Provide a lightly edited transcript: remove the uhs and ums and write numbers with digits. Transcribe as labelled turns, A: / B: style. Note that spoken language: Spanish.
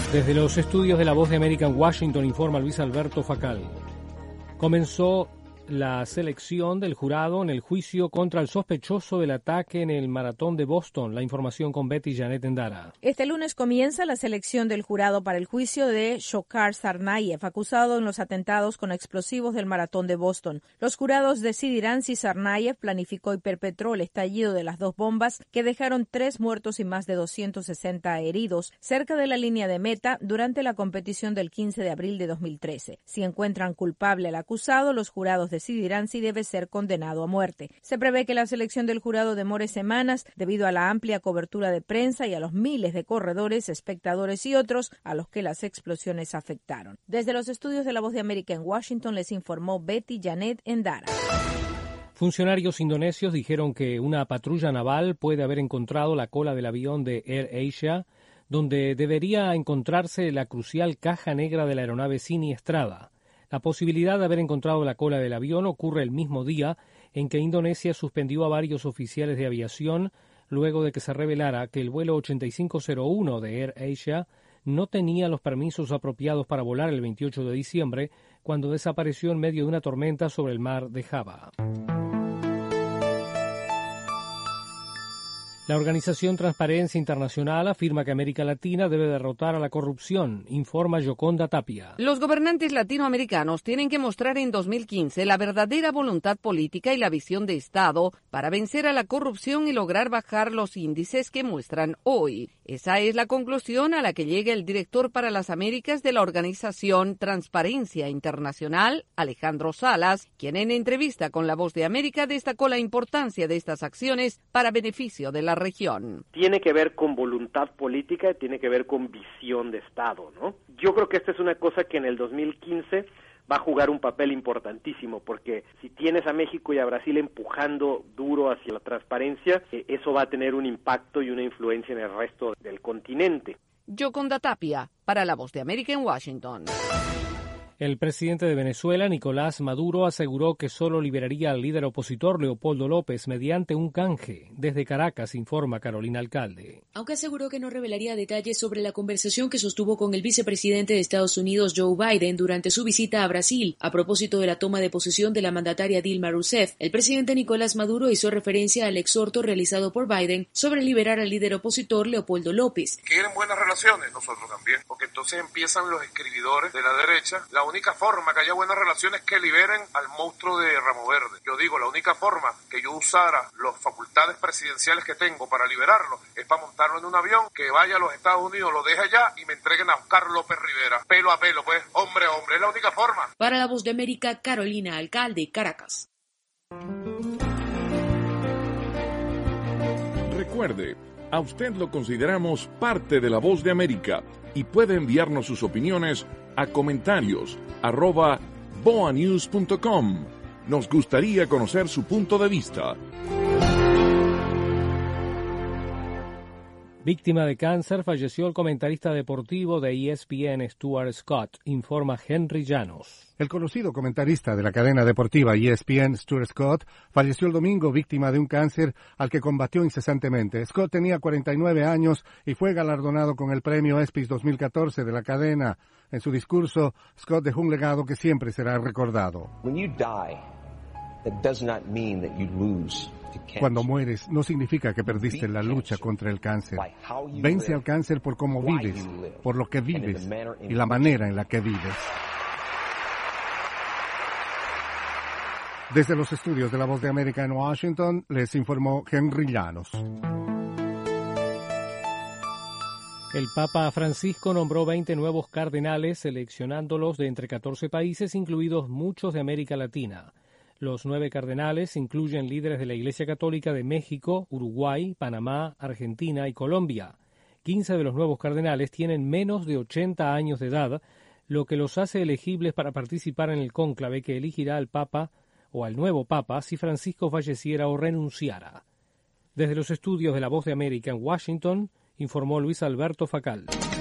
A: Desde los estudios de La Voz de América en Washington informa Luis Alberto Facal. Comenzó la selección del jurado en el juicio contra el sospechoso del ataque en el maratón de Boston. La información con Betty Janet Endara.
B: Este lunes comienza la selección del jurado para el juicio de Dzhokhar Tsarnaev, acusado en los atentados con explosivos del maratón de Boston. Los jurados decidirán si Tsarnaev planificó y perpetró el estallido de las dos bombas que dejaron 3 muertos y más de 260 heridos cerca de la línea de meta durante la competición del 15 de abril de 2013. Si encuentran culpable al acusado, los jurados decidirán si debe ser condenado a muerte. Se prevé que la selección del jurado demore semanas debido a la amplia cobertura de prensa y a los miles de corredores, espectadores y otros a los que las explosiones afectaron. Desde los estudios de La Voz de América en Washington les informó Betty Janet Endara.
A: Funcionarios indonesios dijeron que una patrulla naval puede haber encontrado la cola del avión de Air Asia, donde debería encontrarse la crucial caja negra de la aeronave siniestrada. La posibilidad de haber encontrado la cola del avión ocurre el mismo día en que Indonesia suspendió a varios oficiales de aviación luego de que se revelara que el vuelo 8501 de Air Asia no tenía los permisos apropiados para volar el 28 de diciembre, cuando desapareció en medio de una tormenta sobre el mar de Java. La organización Transparencia Internacional afirma que América Latina debe derrotar a la corrupción, informa Yoconda Tapia.
C: Los gobernantes latinoamericanos tienen que mostrar en 2015 la verdadera voluntad política y la visión de Estado para vencer a la corrupción y lograr bajar los índices que muestran hoy. Esa es la conclusión a la que llega el director para las Américas de la organización Transparencia Internacional, Alejandro Salas, quien en entrevista con La Voz de América destacó la importancia de estas acciones para beneficio de la región.
D: Tiene que ver con voluntad política y tiene que ver con visión de Estado, ¿no? Yo creo que esta es una cosa que en el 2015 va a jugar un papel importantísimo, porque si tienes a México y a Brasil empujando duro hacia la transparencia, eso va a tener un impacto y una influencia en el resto del continente.
C: Yoconda Tapia, para La Voz de América en Washington.
A: El presidente de Venezuela, Nicolás Maduro, aseguró que solo liberaría al líder opositor Leopoldo López mediante un canje. Desde Caracas, informa Carolina Alcalde.
E: Aunque aseguró que no revelaría detalles sobre la conversación que sostuvo con el vicepresidente de Estados Unidos, Joe Biden, durante su visita a Brasil, a propósito de la toma de posesión de la mandataria Dilma Rousseff, el presidente Nicolás Maduro hizo referencia al exhorto realizado por Biden sobre liberar al líder opositor Leopoldo López.
F: Quieren buenas relaciones, nosotros también, porque entonces empiezan los escribidores de la derecha. La única forma que haya buenas relaciones es que liberen al monstruo de Ramo Verde. Yo digo, la única forma que yo usara las facultades presidenciales que tengo para liberarlo es para montarlo en un avión, que vaya a los Estados Unidos, lo deje allá y me entreguen a Oscar López Rivera. Pelo a pelo, pues, hombre a hombre, es la única forma.
E: Para La Voz de América, Carolina Alcalde, Caracas.
G: Recuerde, a usted lo consideramos parte de La Voz de América y puede enviarnos sus opiniones a comentarios@boanews.com. Nos gustaría conocer su punto de vista.
A: Víctima de cáncer, falleció el comentarista deportivo de ESPN, Stuart Scott, informa Henry Llanos.
H: El conocido comentarista de la cadena deportiva ESPN, Stuart Scott, falleció el domingo víctima de un cáncer al que combatió incesantemente. Scott tenía 49 años y fue galardonado con el premio ESPYs 2014 de la cadena. En su discurso, Scott dejó un legado que siempre será recordado. Cuando mueres, no significa que perdiste la lucha contra el cáncer. Vence al cáncer por cómo vives, por lo que vives y la manera en la que vives. Desde los estudios de La Voz de América en Washington, les informó Henry Llanos.
A: El Papa Francisco nombró 20 nuevos cardenales, seleccionándolos de entre 14 países, incluidos muchos de América Latina. Los 9 cardenales incluyen líderes de la Iglesia Católica de México, Uruguay, Panamá, Argentina y Colombia. 15 de los nuevos cardenales tienen menos de 80 años de edad, lo que los hace elegibles para participar en el cónclave que elegirá al Papa o al nuevo Papa si Francisco falleciera o renunciara. Desde los estudios de La Voz de América en Washington, informó Luis Alberto Facal.